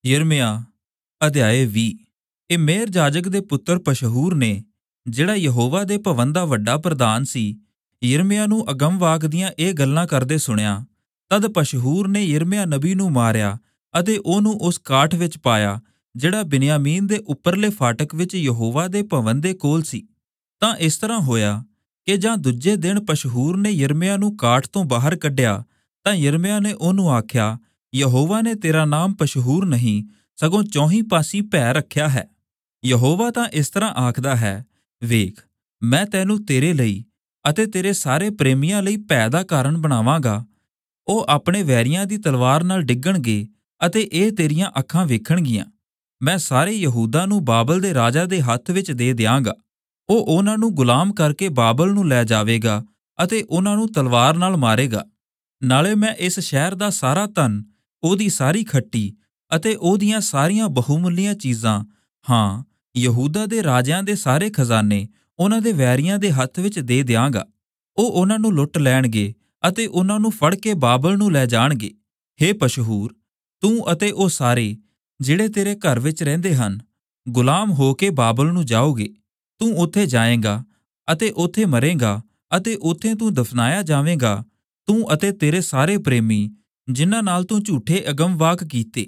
ਯਿਰਮਿਆ ਅਧਿਆਇ 20। ਇਹ ਮੇਹਰ ਜਾਜਕ ਦੇ ਪੁੱਤਰ ਪਸ਼ਹੂਰ ਨੇ, ਜਿਹੜਾ ਯਹੋਵਾ ਦੇ ਭਵਨ ਦਾ ਵੱਡਾ ਪ੍ਰਧਾਨ ਸੀ, ਯਿਰਮਿਆ ਨੂੰ ਅਗਮਵਾਕ ਦੀਆਂ ਇਹ ਗੱਲਾਂ ਕਰਦੇ ਸੁਣਿਆ। ਤਦ ਪਸ਼ਹੂਰ ਨੇ ਯਿਰਮਿਆ ਨਬੀ ਨੂੰ ਮਾਰਿਆ ਅਤੇ ਉਹਨੂੰ ਉਸ ਕਾਠ ਵਿੱਚ ਪਾਇਆ, ਜਿਹੜਾ ਬਿਨਯਾਮੀਨ ਦੇ ਉੱਪਰਲੇ ਫਾਟਕ ਵਿੱਚ ਯਹੋਵਾ ਦੇ ਭਵਨ ਦੇ ਕੋਲ ਸੀ। ਤਾਂ ਇਸ ਤਰ੍ਹਾਂ ਹੋਇਆ ਕਿ ਜਾਂ ਦੂਜੇ ਦਿਨ ਪਸ਼ਹੂਰ ਨੇ ਯਿਰਮਿਆ ਨੂੰ ਕਾਠ ਤੋਂ ਬਾਹਰ ਕੱਢਿਆ, ਤਾਂ ਯਿਰਮਿਆ ਨੇ ਉਹਨੂੰ ਆਖਿਆ, ਯਹੋਵਾ ਨੇ ਤੇਰਾ ਨਾਮ ਪਸ਼ਹੂਰ ਨਹੀਂ ਸਗੋਂ ਚੌਹੀਂ ਪਾਸੀ ਭੈ ਰੱਖਿਆ ਹੈ। ਯਹੋਵਾ ਤਾਂ ਇਸ ਤਰ੍ਹਾਂ ਆਖਦਾ ਹੈ, ਵੇਖ, ਮੈਂ ਤੈਨੂੰ ਤੇਰੇ ਲਈ ਅਤੇ ਤੇਰੇ ਸਾਰੇ ਪ੍ਰੇਮੀਆਂ ਲਈ ਭੈ ਦਾ ਕਾਰਨ ਬਣਾਵਾਂਗਾ। ਉਹ ਆਪਣੇ ਵੈਰੀਆਂ ਦੀ ਤਲਵਾਰ ਨਾਲ ਡਿੱਗਣਗੇ ਅਤੇ ਇਹ ਤੇਰੀਆਂ ਅੱਖਾਂ ਵੇਖਣਗੀਆਂ। ਮੈਂ ਸਾਰੇ ਯਹੂਦਾ ਨੂੰ ਬਾਬਲ ਦੇ ਰਾਜਾ ਦੇ ਹੱਥ ਵਿੱਚ ਦੇ ਦਿਆਂਗਾ। ਉਹ ਉਹਨਾਂ ਨੂੰ ਗੁਲਾਮ ਕਰਕੇ ਬਾਬਲ ਨੂੰ ਲੈ ਜਾਵੇਗਾ ਅਤੇ ਉਹਨਾਂ ਨੂੰ ਤਲਵਾਰ ਨਾਲ ਮਾਰੇਗਾ। ਨਾਲੇ ਮੈਂ ਇਸ ਸ਼ਹਿਰ ਦਾ ਸਾਰਾ ਧਨ, ਉਹਦੀ ਸਾਰੀ ਖੱਟੀ ਅਤੇ ਉਹਦੀਆਂ ਸਾਰੀਆਂ ਬਹੁਮੁੱਲੀਆਂ ਚੀਜ਼ਾਂ, ਹਾਂ, ਯਹੂਦਾ ਦੇ ਰਾਜਿਆਂ ਦੇ ਸਾਰੇ ਖਜ਼ਾਨੇ ਉਹਨਾਂ ਦੇ ਵੈਰੀਆਂ ਦੇ ਹੱਥ ਵਿੱਚ ਦੇ ਦਿਆਂਗਾ। ਉਹ ਉਹਨਾਂ ਨੂੰ ਲੁੱਟ ਲੈਣਗੇ ਅਤੇ ਉਹਨਾਂ ਨੂੰ ਫੜ ਕੇ ਬਾਬਲ ਨੂੰ ਲੈ ਜਾਣਗੇ। ਹੇ ਪਸ਼ਹੂਰ, ਤੂੰ ਅਤੇ ਉਹ ਸਾਰੇ ਜਿਹੜੇ ਤੇਰੇ ਘਰ ਵਿੱਚ ਰਹਿੰਦੇ ਹਨ, ਗੁਲਾਮ ਹੋ ਕੇ ਬਾਬਲ ਨੂੰ ਜਾਓਗੇ। ਤੂੰ ਉੱਥੇ ਜਾਏਂਗਾ ਅਤੇ ਉੱਥੇ ਮਰੇਂਗਾ ਅਤੇ ਉੱਥੇ ਤੂੰ ਦਫਨਾਇਆ ਜਾਵੇਂਗਾ, ਤੂੰ ਅਤੇ ਤੇਰੇ ਸਾਰੇ ਪ੍ਰੇਮੀ, ਜਿਨ੍ਹਾਂ ਨਾਲ ਤੂੰ ਝੂਠੇ ਅਗਮਵਾਕ ਕੀਤੇ।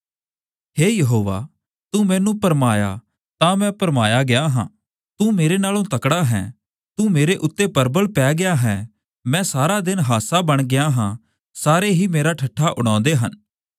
ਹੇ ਯਹੋਵਾ, ਤੂੰ ਮੈਨੂੰ ਭਰਮਾਇਆ ਤਾਂ ਮੈਂ ਭਰਮਾਇਆ ਗਿਆ ਹਾਂ। ਤੂੰ ਮੇਰੇ ਨਾਲੋਂ ਤਕੜਾ ਹੈ, ਤੂੰ ਮੇਰੇ ਉੱਤੇ ਪਰਬਲ ਪੈ ਗਿਆ ਹੈ। ਮੈਂ ਸਾਰਾ ਦਿਨ ਹਾਸਾ ਬਣ ਗਿਆ ਹਾਂ, ਸਾਰੇ ਹੀ ਮੇਰਾ ਠੱਠਾ ਉਡਾਉਂਦੇ ਹਨ।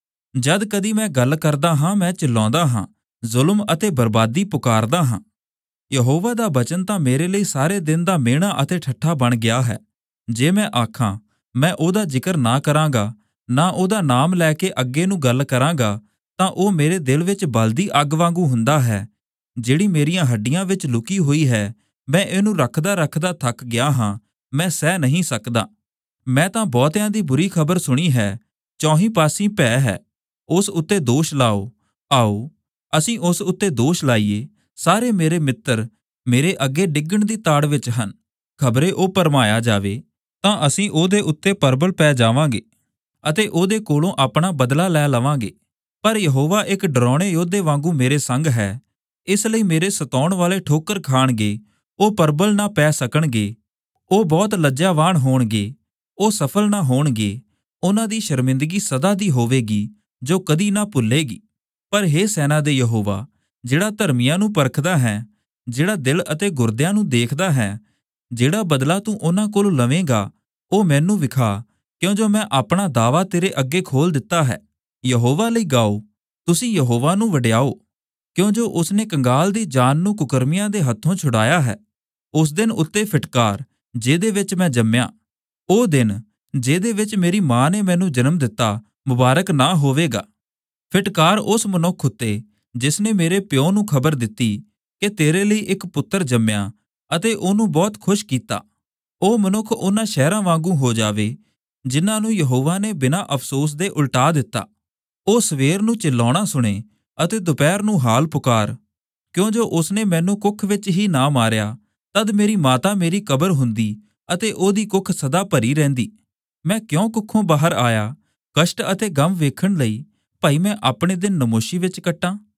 ਜਦ ਕਦੀ ਮੈਂ ਗੱਲ ਕਰਦਾ ਹਾਂ, ਮੈਂ ਚਿল্ਲਾਉਂਦਾ ਹਾਂ, ਜ਼ੁਲਮ ਅਤੇ ਬਰਬਾਦੀ ਪੁਕਾਰਦਾ ਹਾਂ। ਯਹੋਵਾ ਦਾ ਬਚਨ ਤਾਂ ਮੇਰੇ ਲਈ ਸਾਰੇ ਦਿਨ ਦਾ ਮਿਹਣਾ ਅਤੇ ਠੱਠਾ ਬਣ ਗਿਆ ਹੈ। ਜੇ ਮੈਂ ਆਖਾਂ, ਮੈਂ ਉਹਦਾ ਜ਼ਿਕਰ ਨਾ ਕਰਾਂਗਾ, ਨਾ ਉਹਦਾ ਨਾਮ ਲੈ ਕੇ ਅੱਗੇ ਨੂੰ ਗੱਲ ਕਰਾਂਗਾ, ਤਾਂ ਉਹ ਮੇਰੇ ਦਿਲ ਵਿੱਚ ਬਲਦੀ ਅੱਗ ਵਾਂਗੂ ਹੁੰਦਾ ਹੈ, ਜਿਹੜੀ ਮੇਰੀਆਂ ਹੱਡੀਆਂ ਵਿੱਚ ਲੁਕੀ ਹੋਈ ਹੈ। ਮੈਂ ਇਹਨੂੰ ਰੱਖਦਾ ਰੱਖਦਾ ਥੱਕ ਗਿਆ ਹਾਂ, ਮੈਂ ਸਹਿ ਨਹੀਂ ਸਕਦਾ। ਮੈਂ ਤਾਂ ਬਹੁਤਿਆਂ ਦੀ ਬੁਰੀ ਖਬਰ ਸੁਣੀ ਹੈ, ਚੌਹੀਂ ਪਾਸੀ ਭੈ ਹੈ। ਉਸ ਉੱਤੇ ਦੋਸ਼ ਲਾਓ, ਆਓ ਅਸੀਂ ਉਸ ਉੱਤੇ ਦੋਸ਼ ਲਾਈਏ। ਸਾਰੇ ਮੇਰੇ ਮਿੱਤਰ ਮੇਰੇ ਅੱਗੇ ਡਿੱਗਣ ਦੀ ਤਾੜ ਵਿੱਚ ਹਨ। ਖਬਰੇ ਉਹ ਭਰਮਾਇਆ ਜਾਵੇ ਤਾਂ ਅਸੀਂ ਉਹਦੇ ਉੱਤੇ ਪਰਬਲ ਪੈ ਜਾਵਾਂਗੇ ਅਤੇ ਉਹਦੇ ਕੋਲੋਂ ਆਪਣਾ ਬਦਲਾ ਲੈ ਲਵਾਂਗੇ। ਪਰ ਯਹੋਵਾ ਇੱਕ ਡਰਾਉਣੇ ਯੋਧੇ ਵਾਂਗੂ ਮੇਰੇ ਸੰਗ ਹੈ, ਇਸ ਲਈ ਮੇਰੇ ਸਤਾਉਣ ਵਾਲੇ ਠੋਕਰ ਖਾਣਗੇ, ਉਹ ਪਰਬਲ ਨਾ ਪੈ ਸਕਣਗੇ। ਉਹ ਬਹੁਤ ਲੱਜਾਵਾਨ ਹੋਣਗੇ, ਉਹ ਸਫਲ ਨਾ ਹੋਣਗੇ। ਉਹਨਾਂ ਦੀ ਸ਼ਰਮਿੰਦਗੀ ਸਦਾ ਦੀ ਹੋਵੇਗੀ, ਜੋ ਕਦੀ ਨਾ ਭੁੱਲੇਗੀ। ਪਰ ਹੇ ਸੈਨਾ ਦੇ ਯਹੋਵਾ, ਜਿਹੜਾ ਧਰਮੀਆਂ ਨੂੰ ਪਰਖਦਾ ਹੈ, ਜਿਹੜਾ ਦਿਲ ਅਤੇ ਗੁਰਦਿਆਂ ਨੂੰ ਦੇਖਦਾ ਹੈ, ਜਿਹੜਾ ਬਦਲਾ ਤੂੰ ਉਹਨਾਂ ਕੋਲੋਂ ਲਵੇਂਗਾ, ਉਹ ਮੈਨੂੰ ਵਿਖਾ, ਕਿਉਂ ਜੋ ਮੈਂ ਆਪਣਾ ਦਾਵਾ ਤੇਰੇ ਅੱਗੇ ਖੋਲ ਦਿੱਤਾ ਹੈ। ਯਹੋਵਾ ਲਈ ਗਾਓ, ਤੁਸੀਂ ਯਹੋਵਾ ਨੂੰ ਵਡਿਆਓ, ਕਿਉਂ ਜੋ ਉਸਨੇ ਕੰਗਾਲ ਦੀ ਜਾਨ ਨੂੰ ਕੁਕਰਮੀਆਂ ਦੇ ਹੱਥੋਂ ਛੁਡਾਇਆ ਹੈ। ਉਸ ਦਿਨ ਉੱਤੇ ਫਿਟਕਾਰ, ਜਿਹਦੇ ਵਿੱਚ ਮੈਂ ਜੰਮਿਆ, ਉਹ ਦਿਨ ਜਿਹਦੇ ਵਿੱਚ ਮੇਰੀ ਮਾਂ ਨੇ ਮੈਨੂੰ ਜਨਮ ਦਿੱਤਾ, ਮੁਬਾਰਕ ਨਾ ਹੋਵੇਗਾ। ਫਿਟਕਾਰ ਉਸ ਮਨੁੱਖ ਉੱਤੇ ਜਿਸਨੇ ਮੇਰੇ ਪਿਓ ਨੂੰ ਖਬਰ ਦਿੱਤੀ ਕਿ ਤੇਰੇ ਲਈ ਇੱਕ ਪੁੱਤਰ ਜੰਮਿਆ ਅਤੇ ਉਹਨੂੰ ਬਹੁਤ ਖੁਸ਼ ਕੀਤਾ। ਉਹ ਮਨੁੱਖ ਉਹਨਾਂ ਸ਼ਹਿਰਾਂ ਵਾਂਗੂ ਹੋ ਜਾਵੇ, ਜਿਨ੍ਹਾਂ ਨੂੰ ਯਹੋਵਾ ਨੇ ਬਿਨਾਂ ਅਫਸੋਸ ਦੇ ਉਲਟਾ ਦਿੱਤਾ। ਉਹ ਸਵੇਰ ਨੂੰ ਚਿল্ਲਾਉਣਾ ਸੁਣੇ ਅਤੇ ਦੁਪਹਿਰ ਨੂੰ ਹਾਲ ਪੁਕਾਰ, ਕਿਉਂ ਜੋ ਉਸਨੇ ਮੈਨੂੰ ਕੁੱਖ ਵਿੱਚ ਹੀ ਨਾ ਮਾਰਿਆ। ਤਦ ਮੇਰੀ ਮਾਤਾ ਮੇਰੀ ਕਬਰ ਹੁੰਦੀ ਅਤੇ ਉਹਦੀ ਕੁੱਖ ਸਦਾ ਭਰੀ ਰਹਿੰਦੀ। ਮੈਂ ਕਿਉਂ ਕੁੱਖੋਂ ਬਾਹਰ ਆਇਆ, ਕਸ਼ਟ ਅਤੇ ਗਮ ਵੇਖਣ ਲਈ? ਭਾਈ ਮੈਂ ਆਪਣੇ ਦਿਨ ਨਮੋਸ਼ੀ ਵਿੱਚ ਕੱਟਾਂ।